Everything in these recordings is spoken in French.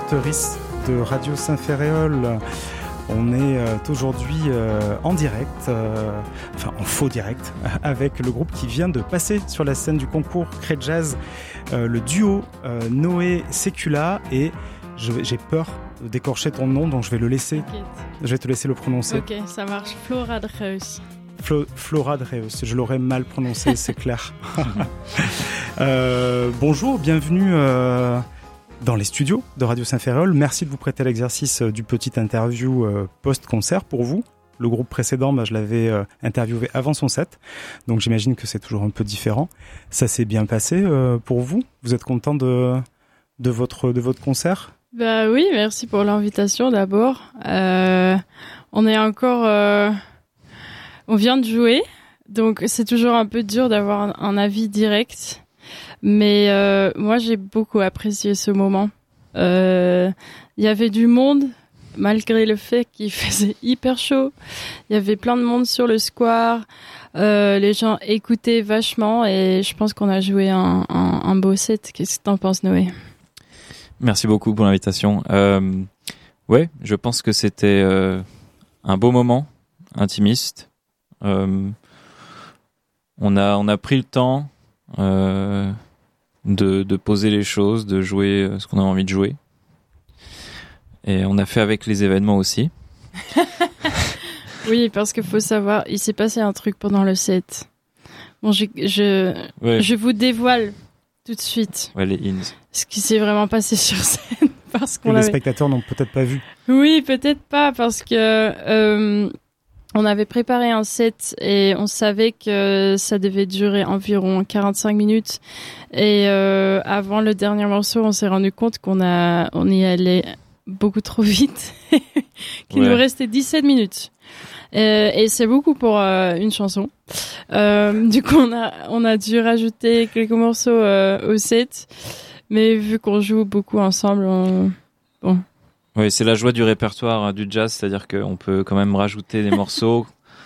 auditrices de Radio Saint-Féréol. On est aujourd'hui en direct, en faux direct, avec le groupe qui vient de passer sur la scène du concours Cré Jazz, le duo Noé Sécula, et j'ai peur de d'écorcher ton nom, donc je vais le laisser. T'inquiète. Je vais te laisser le prononcer. Ok, ça marche. Flora Dreus. Flora Dreus, je l'aurais mal prononcé, c'est clair. Bonjour, bienvenue dans les studios de Radio Saint-Féréol. Merci de vous prêter à l'exercice du petit interview post-concert pour vous. Le groupe précédent, je l'avais interviewé avant son set, donc j'imagine que c'est toujours un peu différent. Ça s'est bien passé pour vous? Vous êtes content de votre concert? Bah oui, merci pour l'invitation d'abord. On est encore... on vient de jouer, donc c'est toujours un peu dur d'avoir un avis direct. Mais moi, j'ai beaucoup apprécié ce moment. Il y avait du monde, malgré le fait qu'il faisait hyper chaud. Il y avait plein de monde sur le square. Les gens écoutaient vachement et je pense qu'on a joué un beau set. Qu'est-ce que t'en penses, Noé? Merci beaucoup pour l'invitation. Ouais, je pense que c'était un beau moment, intimiste. On a pris le temps de poser les choses, de jouer ce qu'on a envie de jouer. Et on a fait avec les événements aussi. Oui, parce qu'il faut savoir, il s'est passé un truc pendant le set. Bon, je vous dévoile tout de suite. Ouais, les ins. Ce qui s'est vraiment passé sur scène. Parce qu'on les spectateurs n'ont peut-être pas vu. Oui, peut-être pas, parce que on avait préparé un set et on savait que ça devait durer environ 45 minutes. Et avant le dernier morceau, on s'est rendu compte qu'on y allait beaucoup trop vite, qu'il nous restait 17 minutes. Et c'est beaucoup pour une chanson. Du coup, on a dû rajouter quelques morceaux au set. Mais vu qu'on joue beaucoup ensemble, bon. Oui, c'est la joie du répertoire du jazz, c'est-à-dire qu'on peut quand même rajouter des morceaux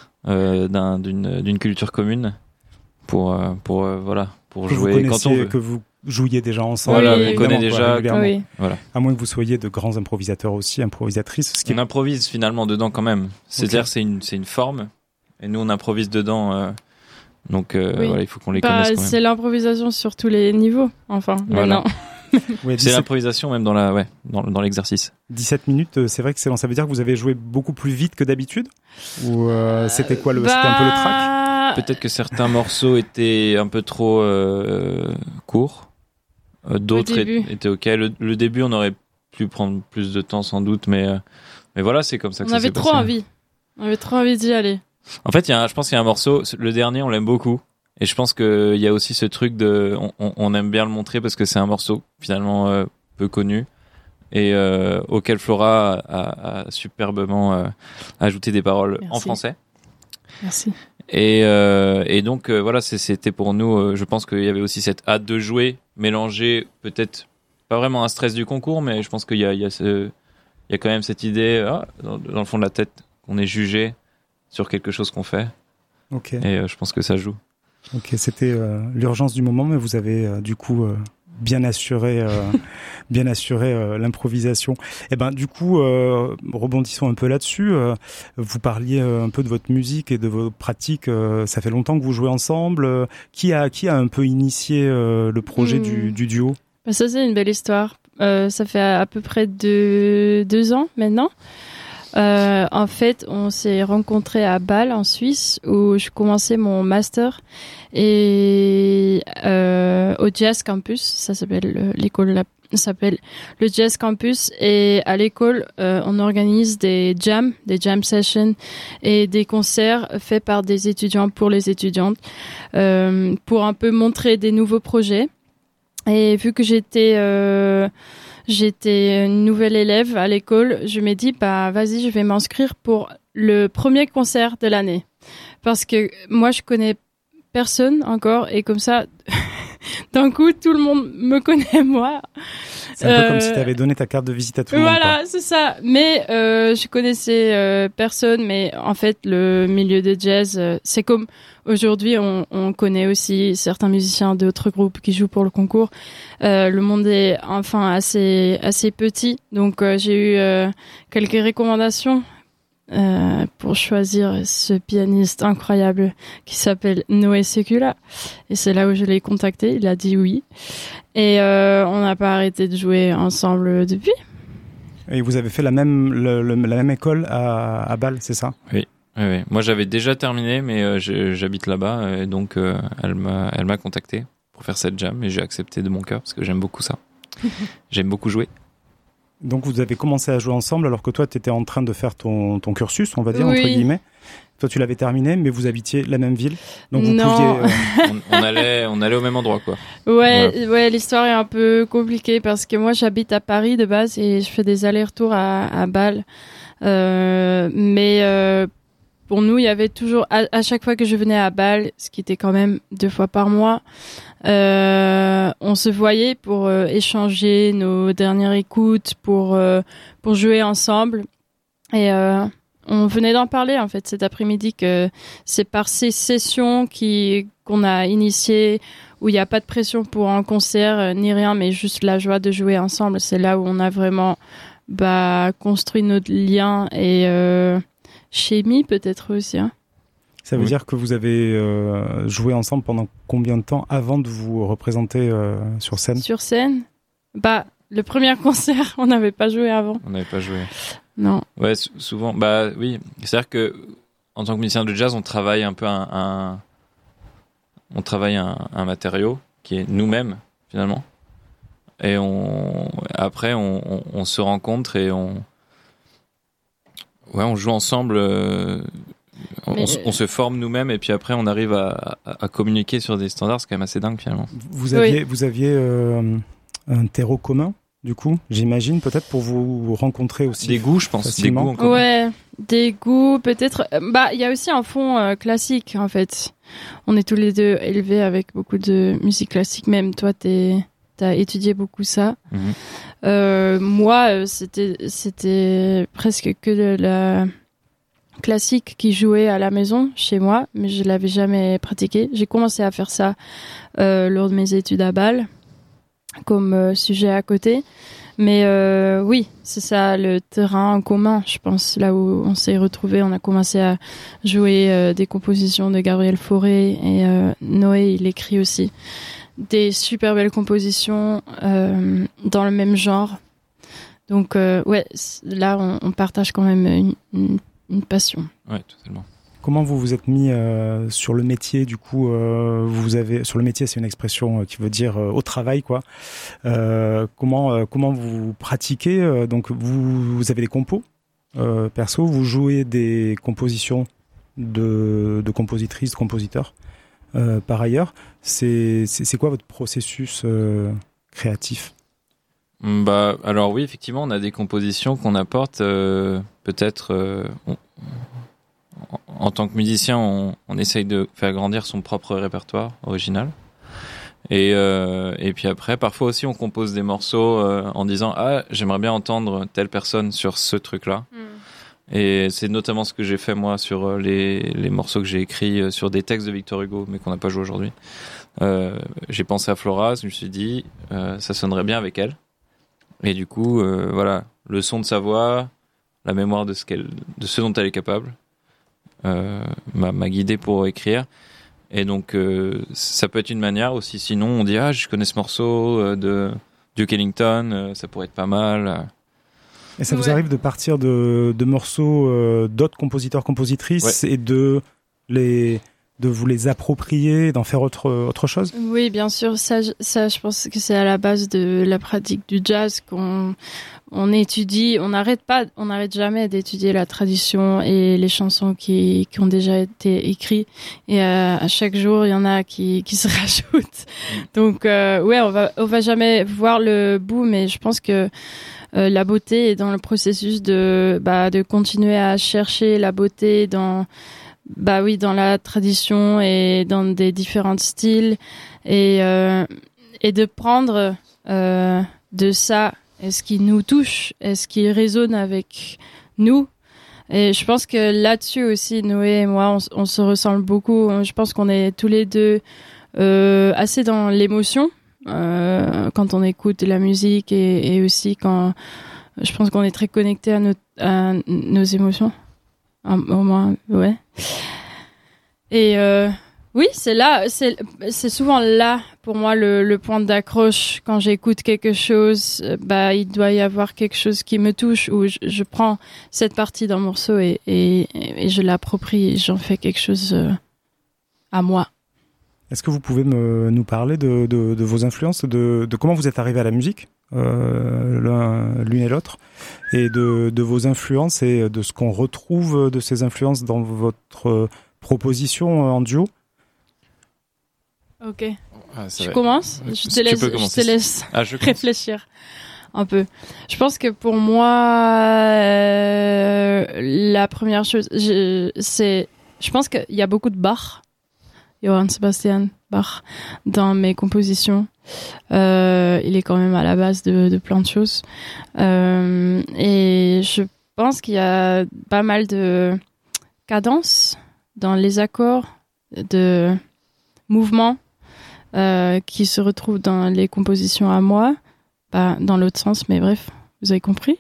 d'une culture commune pour jouer quand on veut. Que vous jouiez déjà ensemble. Voilà, oui, on connaît déjà. Oui. Voilà. À moins que vous soyez de grands improvisateurs aussi, improvisatrices. On improvise finalement dedans quand même. C'est-à-dire c'est une forme, et nous on improvise dedans. Donc voilà, il faut qu'on les connaisse quand même. C'est l'improvisation sur tous les niveaux, enfin. Voilà. Maintenant. Ouais, c'est l'improvisation même dans l'exercice. 17 minutes, c'est vrai que c'est long. Ça veut dire que vous avez joué beaucoup plus vite que d'habitude? Ou c'était quoi c'était un peu le track? Peut-être que certains morceaux étaient un peu trop courts. D'autres étaient ok. Le début, on aurait pu prendre plus de temps sans doute, mais voilà, c'est comme ça que ça s'est passé. On avait trop envie d'y aller. En fait, je pense qu'il y a un morceau, le dernier, on l'aime beaucoup. Et je pense qu'il y a aussi ce truc on aime bien le montrer parce que c'est un morceau finalement peu connu et auquel Flora a superbement ajouté des paroles en français. Merci. Et donc voilà, c'était pour nous, je pense qu'il y avait aussi cette hâte de jouer, mélanger peut-être pas vraiment un stress du concours, mais je pense qu'il y a quand même cette idée dans le fond de la tête qu'on est jugé sur quelque chose qu'on fait. Okay. Et je pense que ça joue. Ok, c'était l'urgence du moment, mais vous avez du coup bien assuré l'improvisation. Et ben du coup, rebondissons un peu là-dessus. Vous parliez un peu de votre musique et de vos pratiques. Ça fait longtemps que vous jouez ensemble. Qui a un peu initié le projet du duo? Ça c'est une belle histoire. Ça fait à peu près 2 ans maintenant. En fait, on s'est rencontrés à Bâle, en Suisse, où je commençais mon master, et au Jazz Campus, ça s'appelle l'école, s'appelle le Jazz Campus, et à l'école, on organise des jam sessions et des concerts faits par des étudiants pour les étudiantes, pour un peu montrer des nouveaux projets. Et vu que j'étais une nouvelle élève à l'école, je m'ai dit, vas-y, je vais m'inscrire pour le premier concert de l'année. Parce que moi, je connais personne encore, et comme ça, d'un coup, tout le monde me connaît, moi. C'est un peu comme si tu avais donné ta carte de visite à tout le monde. Voilà, c'est ça. Mais je connaissais personne, mais en fait, le milieu de jazz, c'est comme aujourd'hui, on connaît aussi certains musiciens d'autres groupes qui jouent pour le concours. Le monde est enfin assez petit, donc j'ai eu quelques recommandations pour choisir ce pianiste incroyable qui s'appelle Noé Secula, et c'est là où je l'ai contacté. Il a dit oui, et on n'a pas arrêté de jouer ensemble depuis. Et vous avez fait la même école à Bâle, c'est ça? Oui. Moi j'avais déjà terminé, mais j'habite là-bas, et donc elle m'a contacté pour faire cette jam, et j'ai accepté de mon cœur parce que j'aime beaucoup ça. J'aime beaucoup jouer. Donc vous avez commencé à jouer ensemble alors que toi tu étais en train de faire ton cursus, on va dire, oui. entre guillemets. Toi tu l'avais terminé, mais vous habitiez la même ville, donc vous non. pouviez... on allait au même endroit, quoi. Ouais, l'histoire est un peu compliquée parce que moi j'habite à Paris de base et je fais des allers-retours à Bâle. Mais pour nous, il y avait toujours, à chaque fois que je venais à Bâle, ce qui était quand même 2 fois par mois, on se voyait pour échanger nos dernières écoutes, pour jouer ensemble. Et on venait d'en parler en fait cet après-midi, que c'est par ces sessions qu'on a initiées, où il n'y a pas de pression pour un concert ni rien, mais juste la joie de jouer ensemble. C'est là où on a vraiment construit notre lien et chimie peut-être aussi. Hein. Ça veut dire que vous avez joué ensemble pendant combien de temps avant de vous représenter sur scène? Sur scène, le premier concert, on n'avait pas joué avant. On n'avait pas joué. Non. Ouais, souvent. Oui. C'est-à-dire que en tant que musicien de jazz, on travaille un peu un matériau qui est nous-mêmes finalement. Et après on se rencontre et on joue ensemble. On se forme nous-mêmes et puis après on arrive à communiquer sur des standards. C'est quand même assez dingue finalement. Vous aviez un terreau commun, du coup, j'imagine, peut-être pour vous rencontrer aussi. Des goûts, je pense. Facilement. Des goûts en commun. Ouais, des goûts peut-être. Il y a aussi un fond classique en fait. On est tous les deux élevés avec beaucoup de musique classique. Même toi, t'as étudié beaucoup ça. Mm-hmm. Moi, c'était presque que de la classique qui jouait à la maison chez moi, mais je l'avais jamais pratiqué. J'ai commencé à faire ça lors de mes études à Bâle, comme sujet à côté. Mais oui, c'est ça le terrain en commun, je pense, là où on s'est retrouvés. On a commencé à jouer des compositions de Gabriel Fauré, et Noé, il écrit aussi des super belles compositions dans le même genre. Donc là on partage quand même une passion. Ouais, totalement. Comment vous vous êtes mis sur le métier, du coup sur le métier, c'est une expression qui veut dire au travail, quoi. Comment vous pratiquez, donc vous avez des compos perso, vous jouez des compositions de compositrices, de compositeurs par ailleurs. C'est quoi votre processus créatif? Alors oui, effectivement, on a des compositions qu'on apporte peut-être en tant que musicien, on essaye de faire grandir son propre répertoire original. Et puis après, parfois aussi, on compose des morceaux en disant j'aimerais bien entendre telle personne sur ce truc-là. Et c'est notamment ce que j'ai fait moi sur les morceaux que j'ai écrits sur des textes de Victor Hugo, mais qu'on n'a pas joué aujourd'hui. J'ai pensé à Flora, je me suis dit ça sonnerait bien avec elle. Et du coup, voilà, le son de sa voix, la mémoire de ce dont elle est capable. M'a guidé pour écrire, et donc ça peut être une manière aussi. Sinon on dit je connais ce morceau de Duke Ellington, ça pourrait être pas mal. Et ça vous arrive de partir de morceaux d'autres compositeurs, compositrices, et de vous les approprier, d'en faire autre chose? Oui, bien sûr. Ça, je pense que c'est à la base de la pratique du jazz qu'on étudie. On n'arrête jamais d'étudier la tradition et les chansons qui ont déjà été écrites. Et à chaque jour, il y en a qui se rajoutent. Donc, on va jamais voir le bout, mais je pense que la beauté est dans le processus de continuer à chercher la beauté dans bah oui, dans la tradition et dans des différents styles et de prendre de ça, est-ce qui nous touche, est-ce qui résonne avec nous. Et je pense que là-dessus aussi, Noé et moi, on se ressemble beaucoup. Je pense qu'on est tous les deux assez dans l'émotion quand on écoute de la musique et aussi quand je pense qu'on est très connecté à nos émotions. Au moins, ouais. Et oui, c'est souvent là pour moi le point d'accroche quand j'écoute quelque chose. Bah, il doit y avoir quelque chose qui me touche où je prends cette partie d'un morceau et je l'approprie, et j'en fais quelque chose à moi. Est-ce que vous pouvez nous parler de vos influences, de comment vous êtes arrivé à la musique, l'une et l'autre, et de vos influences et de ce qu'on retrouve de ces influences dans votre proposition en duo? Ok. Je commence. Je te laisse réfléchir un peu. Je pense que pour moi, la première chose, je pense qu'il y a beaucoup de Bach, Johann Sebastian Bach, dans mes compositions. Il est quand même à la base de plein de choses. Et je pense qu'il y a pas mal de cadences dans les accords, de mouvements qui se retrouvent dans les compositions à moi, pas dans l'autre sens, mais bref, vous avez compris.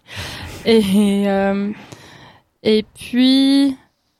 Et puis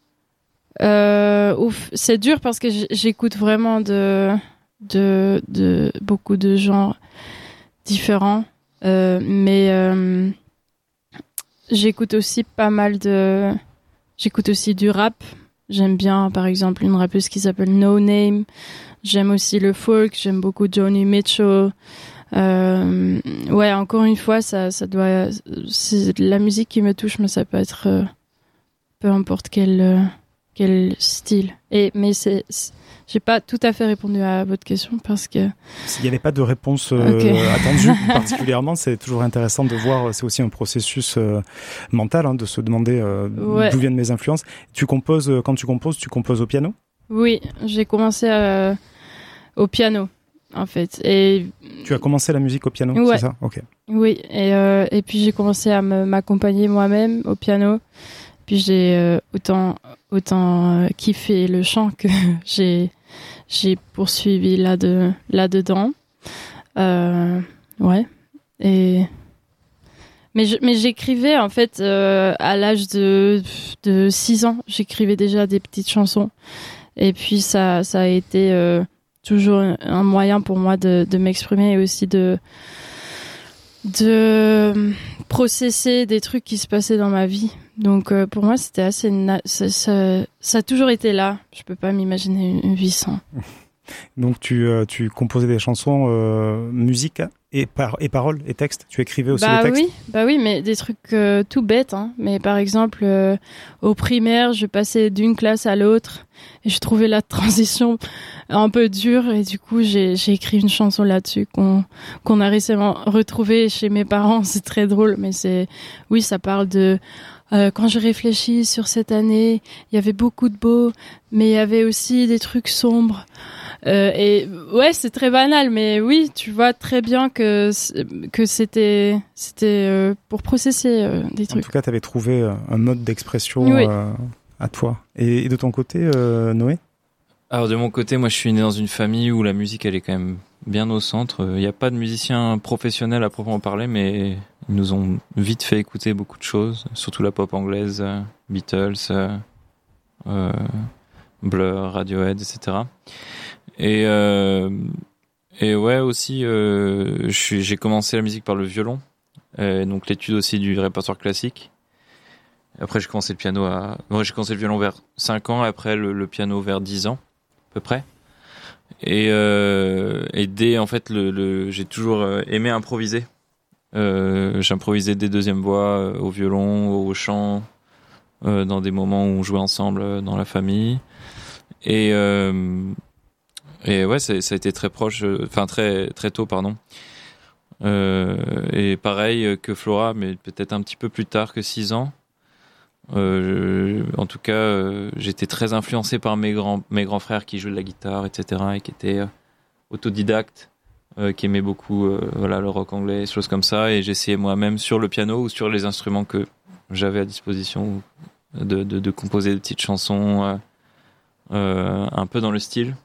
c'est dur parce que j'écoute vraiment de beaucoup de genres différents, mais j'écoute aussi j'écoute aussi du rap. J'aime bien, par exemple, une rappeuse qui s'appelle No Name. J'aime aussi le folk. J'aime beaucoup Joni Mitchell. Ouais, encore une fois, c'est de la musique qui me touche, mais ça peut être peu importe quel style. Mais j'ai pas tout à fait répondu à votre question parce que s'il n'y avait pas de réponse attendue particulièrement, c'est toujours intéressant de voir. C'est aussi un processus mental, de se demander d'où viennent mes influences. Quand tu composes au piano? Oui, j'ai commencé au piano en fait. Et tu as commencé la musique au piano, ouais. C'est ça? Ok. Oui, et puis j'ai commencé à m'accompagner moi-même au piano. Puis j'ai autant kiffé le chant que j'ai poursuivi là-dedans. Ouais. Mais j'écrivais en fait à l'âge de 6 ans, j'écrivais déjà des petites chansons. Et puis ça a été toujours un moyen pour moi de m'exprimer et aussi de processer des trucs qui se passaient dans ma vie. Donc pour moi c'était assez ça a toujours été là. Je peux pas m'imaginer une vie sans. Donc tu composais des chansons, musique et paroles et textes. Tu écrivais aussi les textes. Oui, mais des trucs tout bêtes. Mais par exemple, au primaire, je passais d'une classe à l'autre et je trouvais la transition un peu dure et du coup j'ai écrit une chanson là-dessus qu'on a récemment retrouvée chez mes parents. C'est très drôle, mais ça parle de quand je réfléchis sur cette année, il y avait beaucoup de beau, mais il y avait aussi des trucs sombres. Et ouais, c'est très banal, mais oui, tu vois très bien que c'était pour processer des trucs. En tout cas, tu avais trouvé un mode d'expression à toi. Et de ton côté, Noé? Alors de mon côté, moi je suis né dans une famille où la musique elle est quand même bien au centre. Il n'y a pas de musiciens professionnels à proprement parler, mais ils nous ont vite fait écouter beaucoup de choses, surtout la pop anglaise, Beatles, Blur, Radiohead, etc. Et ouais aussi, j'ai commencé la musique par le violon, donc l'étude aussi du répertoire classique. Après j'ai commencé le piano j'ai commencé le violon vers 5 ans, après le piano vers 10 ans à peu près. Et dès en fait j'ai toujours aimé improviser. J'improvisais des deuxièmes voix au violon, au chant, dans des moments où on jouait ensemble dans la famille. Et ouais, ça a été très proche, très très tôt, pardon. Et pareil que Flora, mais peut-être un petit peu plus tard que 6 ans. En tout cas, j'étais très influencé par mes grands frères qui jouaient de la guitare, etc., et qui étaient autodidactes, qui aimaient beaucoup le rock anglais, choses comme ça. Et j'essayais moi-même sur le piano ou sur les instruments que j'avais à disposition de composer des petites chansons un peu dans le style.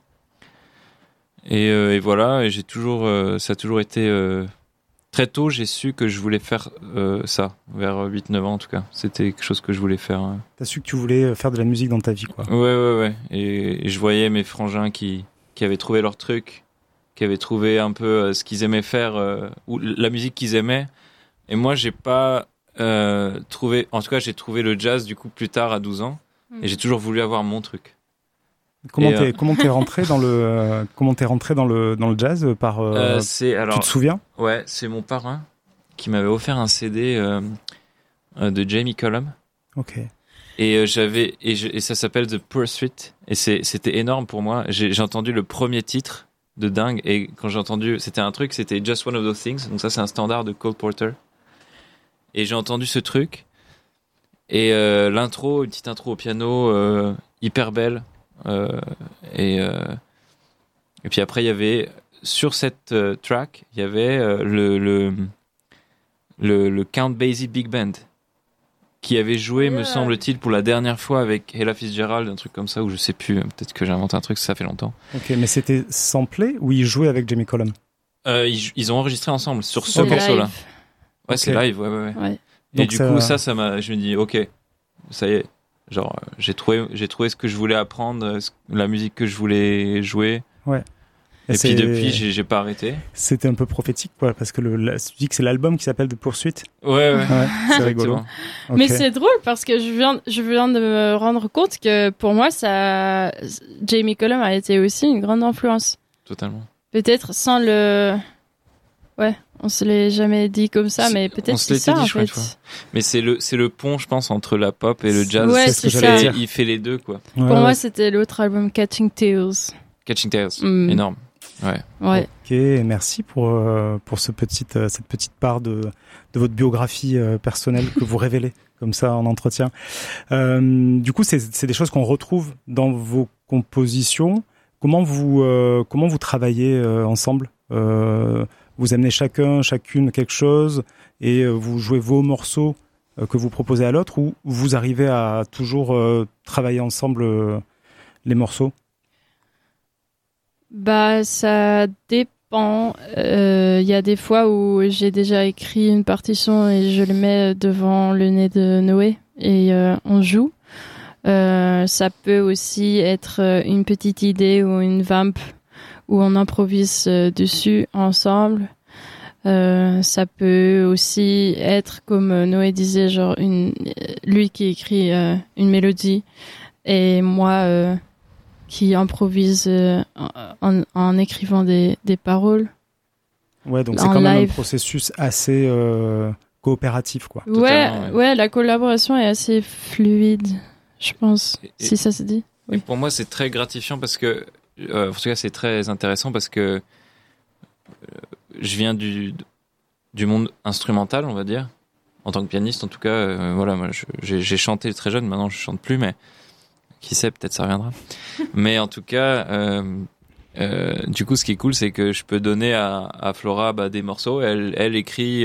Et voilà, et ça a toujours été... Très tôt, j'ai su que je voulais faire ça, vers 8-9 ans en tout cas. C'était quelque chose que je voulais faire. T'as su que tu voulais faire de la musique dans ta vie, quoi. Ouais. Et je voyais mes frangins qui avaient trouvé leur truc, qui avaient trouvé un peu ce qu'ils aimaient faire, ou la musique qu'ils aimaient. Et moi, j'ai pas trouvé... En tout cas, j'ai trouvé le jazz du coup plus tard, à 12 ans. Et j'ai toujours voulu avoir mon truc. Comment t'es rentré dans le jazz par tu te souviens? Ouais, c'est mon parrain qui m'avait offert un CD de Jamie Cullum. OK. Et ça s'appelle The Pursuit et c'était énorme pour moi. J'ai entendu le premier titre de dingue et quand j'ai entendu c'était Just One of Those Things. Donc ça c'est un standard de Cole Porter. Et j'ai entendu ce truc et l'intro, une petite intro au piano hyper belle. Et puis après il y avait sur cette track il y avait le Count Basie Big Band qui avait joué me semble-t-il pour la dernière fois avec Ella Fitzgerald, un truc comme ça, ou je sais plus, peut-être que j'ai inventé un truc, ça fait longtemps. Ok, mais c'était samplé ou ils jouaient avec Jamie Cullum? Ils ont enregistré ensemble sur ce morceau-là. Ouais, okay. C'est live, ouais. Et donc du coup ça m'a, je me dis ok, ça y est. Genre, j'ai trouvé ce que je voulais apprendre, la musique que je voulais jouer. Ouais. Et puis depuis, j'ai pas arrêté. C'était un peu prophétique, quoi, parce que tu dis que c'est l'album qui s'appelle The Pursuit. Ouais. C'est rigolo. Okay. Mais c'est drôle parce que je viens de me rendre compte que pour moi, Jamie Cullum a été aussi une grande influence. Totalement. Peut-être sans le... Ouais, on se l'est jamais dit comme ça, mais peut-être c'est ça, en fait. Mais c'est le pont, je pense, entre la pop et le jazz. Ouais, c'est ce que j'allais dire. Il fait les deux, quoi. Ouais, pour moi, c'était l'autre album, Catching Tales. Énorme. Ouais. Ok, merci pour cette petite part de votre biographie personnelle que vous révélez comme ça en entretien. Du coup, c'est des choses qu'on retrouve dans vos compositions. Comment vous travaillez ensemble? Vous amenez chacune quelque chose et vous jouez vos morceaux que vous proposez à l'autre, ou vous arrivez à toujours travailler ensemble les morceaux? Bah, ça dépend. Il y a des fois où j'ai déjà écrit une partition et je le mets devant le nez de Noé et on joue. Ça peut aussi être une petite idée ou une vamp où on improvise dessus ensemble. Ça peut aussi être, comme Noé disait, genre lui qui écrit une mélodie et moi qui improvise en écrivant des paroles. Ouais, donc c'est quand même un processus assez coopératif, quoi. Ouais, la collaboration est assez fluide, je pense, si ça se dit. Oui. Et pour moi, c'est très gratifiant parce que en tout cas, c'est très intéressant parce que je viens du monde instrumental, on va dire, en tant que pianiste. En tout cas, voilà, moi, j'ai chanté très jeune. Maintenant, je chante plus, mais qui sait, peut-être ça reviendra. Mais en tout cas, du coup, ce qui est cool, c'est que je peux donner à Flora des morceaux. Elle écrit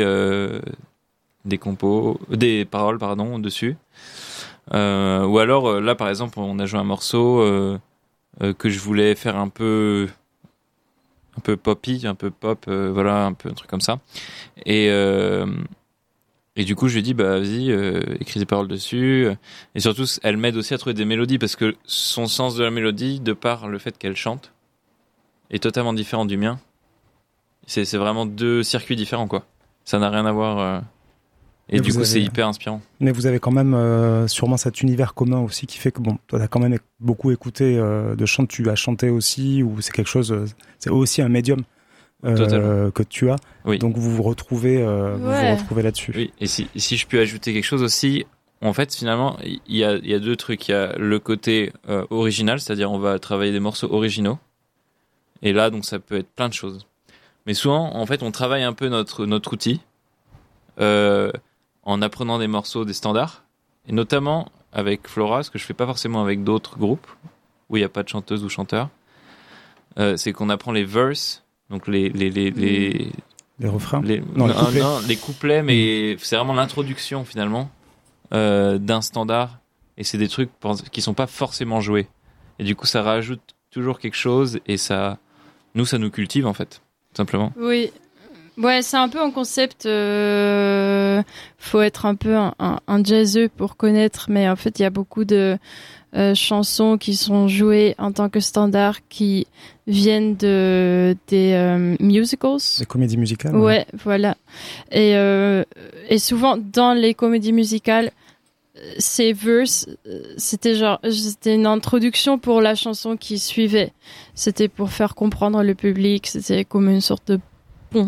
des paroles, dessus. Ou alors, là, par exemple, on a joué un morceau que je voulais faire un peu poppy, un peu pop, voilà, un peu un truc comme ça. Et du coup, je lui ai dit, vas-y, écris des paroles dessus. Et surtout, elle m'aide aussi à trouver des mélodies parce que son sens de la mélodie, de par le fait qu'elle chante, est totalement différent du mien. C'est vraiment deux circuits différents, quoi. Ça n'a rien à voir. Et du coup, c'est hyper inspirant. Mais vous avez quand même sûrement cet univers commun aussi qui fait que, bon, toi, t'as quand même beaucoup écouté de chant, tu as chanté aussi, ou c'est quelque chose, c'est aussi un médium que tu as. Oui. Donc vous vous retrouvez là-dessus. Oui. Et si je peux ajouter quelque chose aussi, en fait, finalement, il y a deux trucs. Il y a le côté original, c'est-à-dire on va travailler des morceaux originaux. Et là, donc, ça peut être plein de choses. Mais souvent, en fait, on travaille un peu notre outil. En apprenant des morceaux, des standards, et notamment avec Flora, ce que je fais pas forcément avec d'autres groupes où il n'y a pas de chanteuse ou chanteur, c'est qu'on apprend les verses, donc les refrains. les couplets, mais c'est vraiment l'introduction finalement d'un standard, et c'est des trucs qui sont pas forcément joués, et du coup ça rajoute toujours quelque chose, et ça nous cultive en fait, tout simplement. Oui. Ouais, c'est un peu un concept. Faut être un peu un jazzeux pour connaître, mais en fait, il y a beaucoup de chansons qui sont jouées en tant que standard qui viennent des musicals. Des comédies musicales. Ouais, voilà. Et souvent dans les comédies musicales, ces verses, c'était une introduction pour la chanson qui suivait. C'était pour faire comprendre le public. C'était comme une sorte de pont.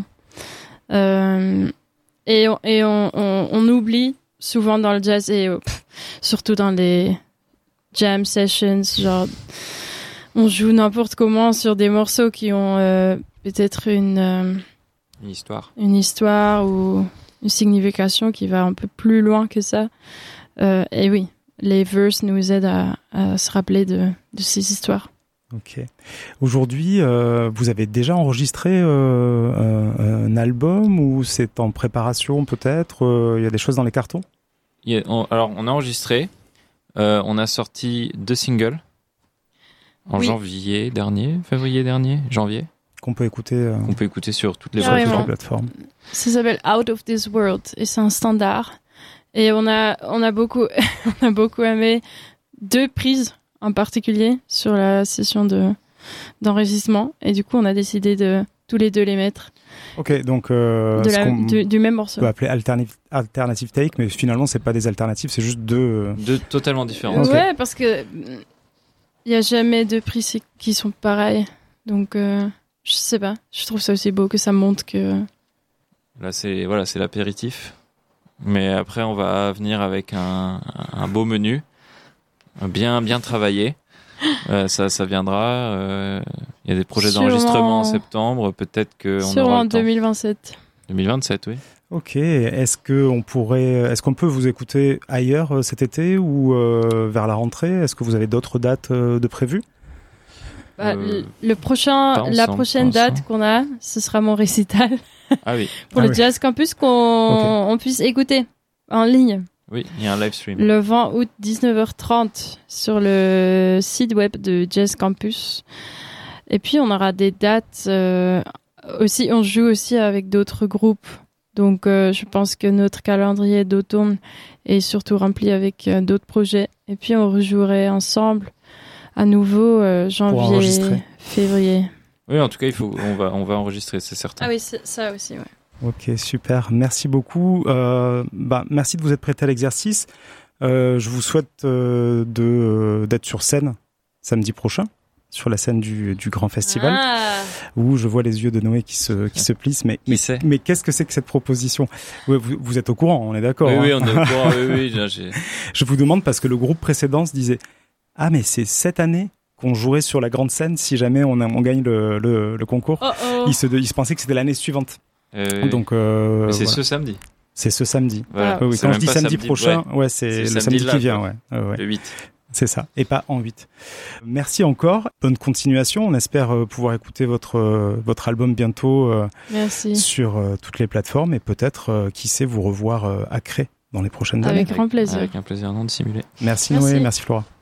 Et on oublie souvent dans le jazz, et surtout dans les jam sessions, genre on joue n'importe comment sur des morceaux qui ont peut-être une histoire ou une signification qui va un peu plus loin que ça. Et oui, les verses nous aident à se rappeler de ces histoires. Ok. Aujourd'hui, vous avez déjà enregistré un album, ou c'est en préparation peut-être? Il y a des choses dans les cartons? Alors, on a enregistré. On a sorti 2 singles en février dernier, janvier. Qu'on peut écouter sur toutes les plateformes. Ça s'appelle Out of This World, et c'est un standard. Et on a beaucoup aimé 2 prises en particulier sur la session d'enregistrement, et du coup on a décidé de tous les 2 les mettre. Ok, donc du même morceau. On peut appeler alternative take, mais finalement c'est pas des alternatives, c'est juste 2 totalement différents. Okay. Ouais, parce que il y a jamais 2 prises qui sont pareilles, donc je sais pas, je trouve ça aussi beau que ça montre que là c'est l'apéritif, mais après on va venir avec un beau menu. Bien travaillé. Ça viendra. Il y a des projets d'enregistrement en septembre. Peut-être qu'on aura le temps. 2027. 2027, oui. Ok. Est-ce qu'on peut vous écouter ailleurs cet été, ou vers la rentrée? Est-ce que vous avez d'autres dates de prévues? La prochaine date qu'on a, ce sera mon récital. Ah oui. Pour le Jazz Campus, qu'on puisse écouter en ligne. Oui, il y a un live stream. Le 20 août, 19h30, sur le site web de Jazz Campus. Et puis, on aura des dates aussi. On joue aussi avec d'autres groupes. Donc, je pense que notre calendrier d'automne est surtout rempli avec d'autres projets. Et puis, on rejouerait ensemble à nouveau janvier, février. Oui, en tout cas, on va enregistrer, c'est certain. Ah oui, c'est ça aussi, ouais. Ok, super. Merci beaucoup. Merci de vous être prêté à l'exercice. Je vous souhaite d'être sur scène samedi prochain, sur la scène du Grand Festival, où je vois les yeux de Noé qui se plissent. Mais qu'est-ce que c'est que cette proposition? Vous êtes au courant, on est d'accord? Oui, on est au courant. Oui. Je vous demande parce que le groupe précédent se disait: ah, mais c'est cette année qu'on jouerait sur la grande scène si jamais on gagne le concours. Ils se pensaient que c'était l'année suivante. Donc, mais c'est ce samedi. C'est ce samedi. Voilà. Oui, quand je dis samedi prochain, c'est le samedi qui vient. Le 8. C'est ça, et pas en 8. Merci encore, bonne continuation. On espère pouvoir écouter votre album bientôt sur toutes les plateformes, et peut-être, qui sait, vous revoir à Cré dans les prochaines années. Avec grand plaisir. Avec un plaisir non dissimulé. Merci Noé, merci Flora.